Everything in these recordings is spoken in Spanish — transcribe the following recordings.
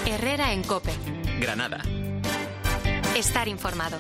Herrera en COPE. Granada. Estar informado.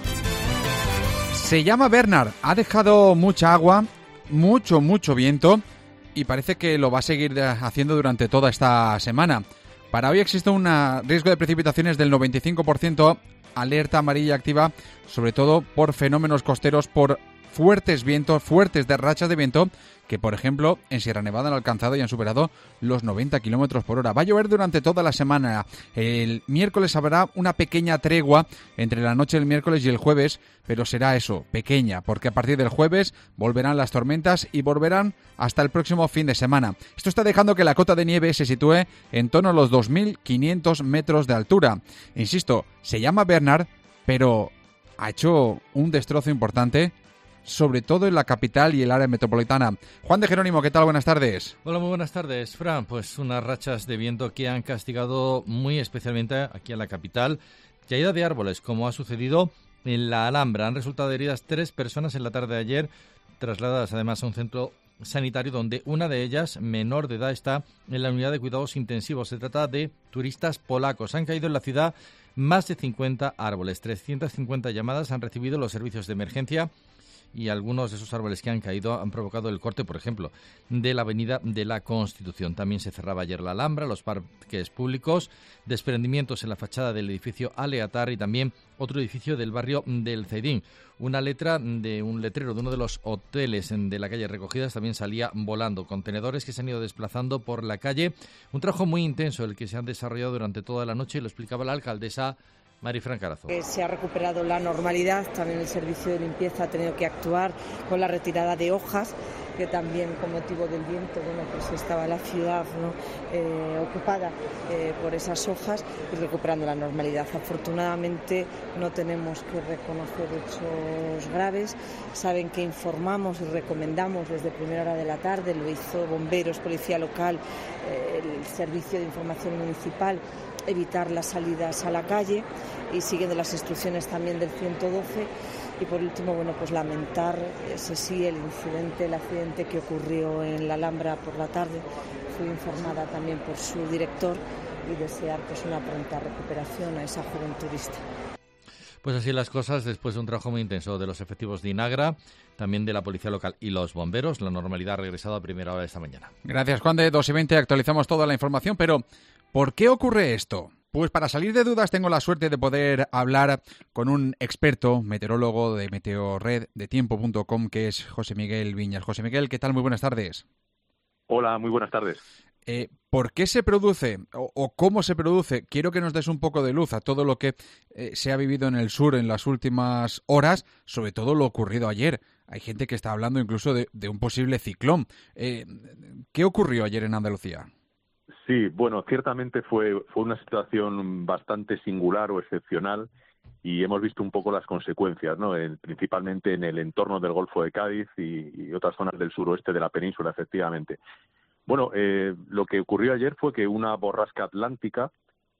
Se llama Bernard, ha dejado mucha agua, mucho viento y parece que lo va a seguir haciendo durante toda esta semana. Para hoy existe un riesgo de precipitaciones del 95%, alerta amarilla activa, sobre todo por fenómenos costeros, por fuertes vientos, fuertes rachas de viento, que por ejemplo en Sierra Nevada han alcanzado y han superado los 90 kilómetros por hora. Va a llover durante toda la semana. El miércoles habrá una pequeña tregua entre la noche del miércoles y el jueves, pero será eso, pequeña, porque a partir del jueves volverán las tormentas y volverán hasta el próximo fin de semana. Esto está dejando que la cota de nieve se sitúe en torno a los 2.500 metros de altura. Insisto, se llama Bernard, pero ha hecho un destrozo importante, sobre todo en la capital y el área metropolitana. Juan de Jerónimo, ¿qué tal? Buenas tardes. Hola, muy buenas tardes, Fran. Pues unas rachas de viento que han castigado muy especialmente aquí en la capital. Caída de árboles, como ha sucedido en la Alhambra. Han resultado heridas 3 personas en la tarde de ayer, trasladadas además a un centro sanitario donde una de ellas, menor de edad, está en la unidad de cuidados intensivos. Se trata de turistas polacos. Han caído en la ciudad más de 50 árboles. 350 llamadas han recibido los servicios de emergencia y algunos de esos árboles que han caído han provocado el corte, por ejemplo, de la Avenida de la Constitución. También se cerraba ayer la Alhambra, los parques públicos, desprendimientos en la fachada del edificio Aleatar y también otro edificio del barrio del Zaidín. Una letra de un letrero de uno de los hoteles de la calle Recogidas también salía volando. Contenedores que se han ido desplazando por la calle. Un trabajo muy intenso el que se ha desarrollado durante toda la noche, y lo explicaba la alcaldesa Marifran Carazo. Se ha recuperado la normalidad, también el servicio de limpieza ha tenido que actuar con la retirada de hojas, que también con motivo del viento, pues estaba la ciudad, ¿no? Ocupada por esas hojas, y recuperando la normalidad. Afortunadamente no tenemos que reconocer hechos graves. Saben que informamos y recomendamos desde primera hora de la tarde, lo hizo bomberos, policía local, el servicio de información municipal, evitar las salidas a la calle, y siguiendo las instrucciones también del 112. Y por último, pues lamentar ese sí, el accidente que ocurrió en la Alhambra por la tarde. Fui informada también por su director y desear una pronta recuperación a esa joven turista. Pues así las cosas, después de un trabajo muy intenso de los efectivos de Inagra, también de la policía local y los bomberos. La normalidad ha regresado a primera hora de esta mañana. Gracias, Juan. De 2:20 actualizamos toda la información, pero ¿por qué ocurre esto? Pues para salir de dudas tengo la suerte de poder hablar con un experto meteorólogo de Meteorred, de Tiempo.com, que es José Miguel Viñas. José Miguel, ¿qué tal? Muy buenas tardes. Hola, muy buenas tardes. ¿Por qué se produce o cómo se produce? Quiero que nos des un poco de luz a todo lo que se ha vivido en el sur en las últimas horas, sobre todo lo ocurrido ayer. Hay gente que está hablando incluso de un posible ciclón. ¿Qué ocurrió ayer en Andalucía? Sí, bueno, ciertamente fue una situación bastante singular o excepcional, y hemos visto un poco las consecuencias, ¿no? Principalmente en el entorno del Golfo de Cádiz y otras zonas del suroeste de la península, efectivamente. Bueno, lo que ocurrió ayer fue que una borrasca atlántica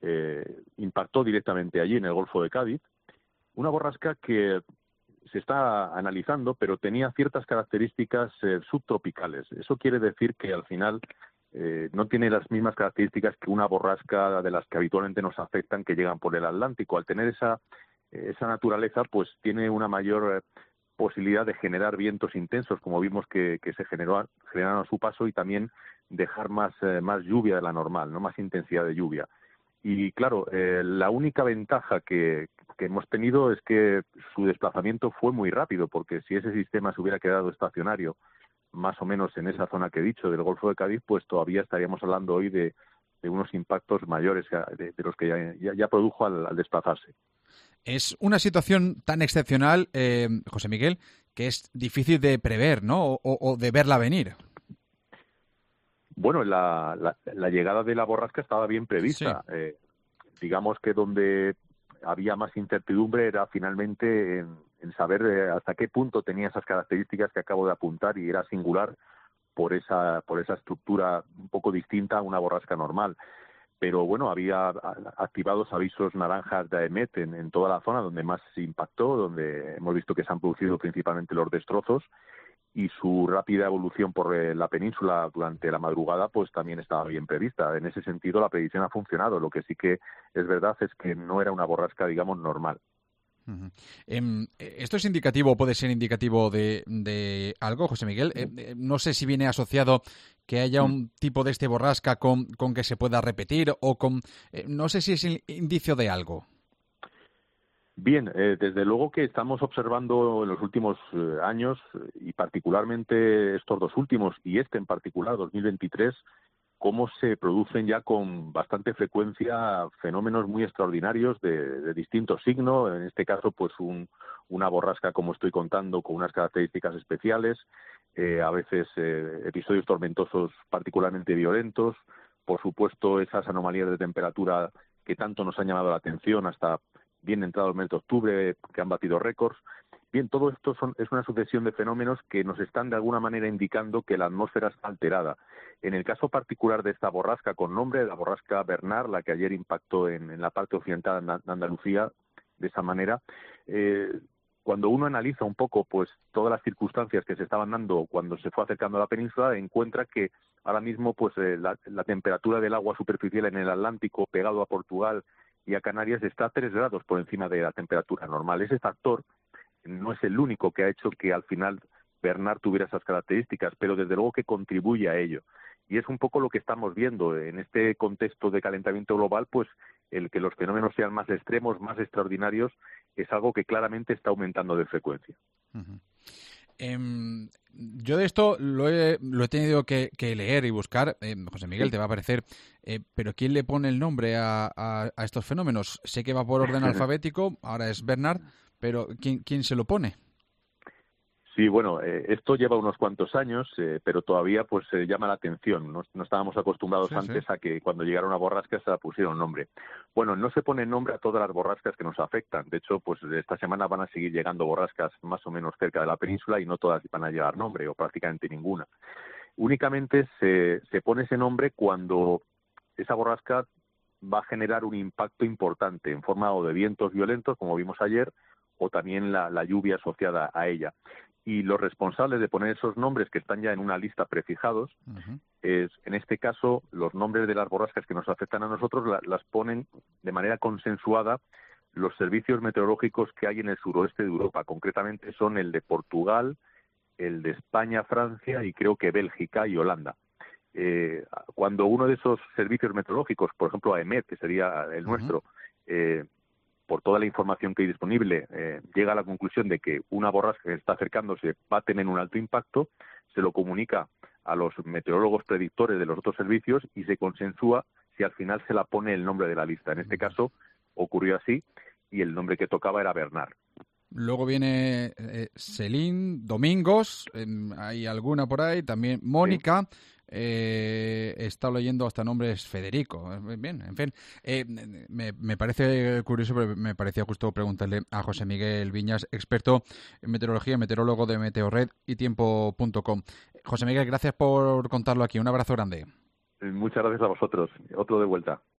impactó directamente allí en el Golfo de Cádiz, una borrasca que se está analizando, pero tenía ciertas características subtropicales. Eso quiere decir que al final no tiene las mismas características que una borrasca de las que habitualmente nos afectan, que llegan por el Atlántico. Al tener esa naturaleza, pues tiene una mayor posibilidad de generar vientos intensos, como vimos que se generaron a su paso, y también dejar más lluvia de la normal, no más intensidad de lluvia. Y claro, la única ventaja que hemos tenido es que su desplazamiento fue muy rápido, porque si ese sistema se hubiera quedado estacionario más o menos en esa zona que he dicho del Golfo de Cádiz, pues todavía estaríamos hablando hoy de unos impactos mayores de los que ya produjo al desplazarse. Es una situación tan excepcional, José Miguel, que es difícil de prever, ¿no? O de verla venir. Bueno, la llegada de la borrasca estaba bien prevista. Sí. Digamos que donde había más incertidumbre era finalmente en saber hasta qué punto tenía esas características que acabo de apuntar, y era singular por esa estructura un poco distinta a una borrasca normal. Pero bueno, había activados avisos naranjas de AEMET en toda la zona donde más se impactó, donde hemos visto que se han producido principalmente los destrozos, y su rápida evolución por la península durante la madrugada pues también estaba bien prevista. En ese sentido la predicción ha funcionado. Lo que sí que es verdad es que no era una borrasca, digamos, normal. Uh-huh. ¿Esto es indicativo o puede ser indicativo de algo, José Miguel? No sé si viene asociado que haya un tipo de borrasca con que se pueda repetir o con... no sé si es indicio de algo. Bien, desde luego que estamos observando en los últimos años, y particularmente estos dos últimos, y este en particular, 2023, cómo se producen ya con bastante frecuencia fenómenos muy extraordinarios de distintos signos, en este caso pues una borrasca como estoy contando con unas características especiales, a veces episodios tormentosos particularmente violentos, por supuesto esas anomalías de temperatura que tanto nos han llamado la atención hasta bien entrado el mes de octubre, que han batido récords. Bien, todo esto es una sucesión de fenómenos que nos están de alguna manera indicando que la atmósfera está alterada. En el caso particular de esta borrasca con nombre, la borrasca Bernard, la que ayer impactó en la parte occidental de Andalucía, de esa manera, cuando uno analiza un poco pues todas las circunstancias que se estaban dando cuando se fue acercando a la península, encuentra que ahora mismo pues la temperatura del agua superficial en el Atlántico pegado a Portugal y a Canarias está a 3 grados por encima de la temperatura normal. Ese factor no es el único que ha hecho que al final Bernard tuviera esas características, pero desde luego que contribuye a ello. Y es un poco lo que estamos viendo en este contexto de calentamiento global, pues el que los fenómenos sean más extremos, más extraordinarios, es algo que claramente está aumentando de frecuencia. Uh-huh. Yo de esto lo he tenido que leer y buscar. José Miguel, sí, te va a parecer, pero ¿quién le pone el nombre a estos fenómenos? Sé que va por orden alfabético, ahora es Bernard, pero ¿quién se lo pone? Sí, bueno, esto lleva unos cuantos años, pero todavía pues llama la atención. No estábamos acostumbrados antes a que cuando llegara una borrasca se la pusiera un nombre. Bueno, no se pone nombre a todas las borrascas que nos afectan. De hecho, pues esta semana van a seguir llegando borrascas más o menos cerca de la península y no todas van a llevar nombre, o prácticamente ninguna. Únicamente se pone ese nombre cuando esa borrasca va a generar un impacto importante en forma o de vientos violentos, como vimos ayer, o también la lluvia asociada a ella. Y los responsables de poner esos nombres que están ya en una lista prefijados, uh-huh, es, en este caso, los nombres de las borrascas que nos afectan a nosotros las ponen de manera consensuada los servicios meteorológicos que hay en el suroeste de Europa. Concretamente son el de Portugal, el de España, Francia y creo que Bélgica y Holanda. Cuando uno de esos servicios meteorológicos, por ejemplo AEMET, que sería el nuestro, por toda la información que hay disponible, llega a la conclusión de que una borrasca que está acercándose va a tener un alto impacto, se lo comunica a los meteorólogos predictores de los otros servicios y se consensúa si al final se la pone el nombre de la lista. En este caso ocurrió así y el nombre que tocaba era Bernard. Luego viene Celine, Domingos, hay alguna por ahí, también Mónica. Sí. He estado leyendo hasta nombres Federico. Bien, en fin. Me parece curioso, pero me parecía justo preguntarle a José Miguel Viñas, experto en meteorología, meteorólogo de Meteorred y Tiempo.com. José Miguel, gracias por contarlo aquí. Un abrazo grande. Muchas gracias a vosotros. Otro de vuelta.